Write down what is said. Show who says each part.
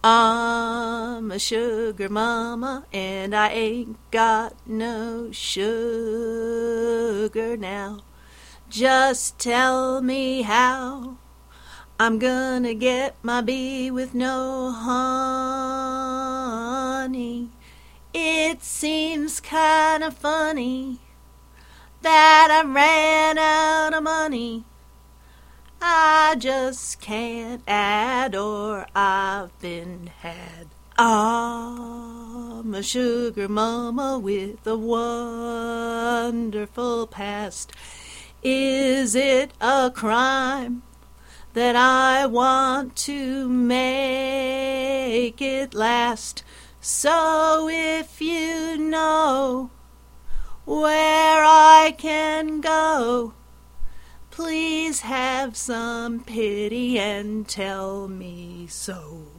Speaker 1: I'm a sugar mama and I ain't got no sugar now. Just tell me how I'm gonna get my bee with no honey. It seems kinda funny that I ran out of money. I just can't add or I've been had. I'm a sugar mama with a wonderful past. Is it a crime that I want to make it last? So if you know where I can go, please have some pity and tell me so.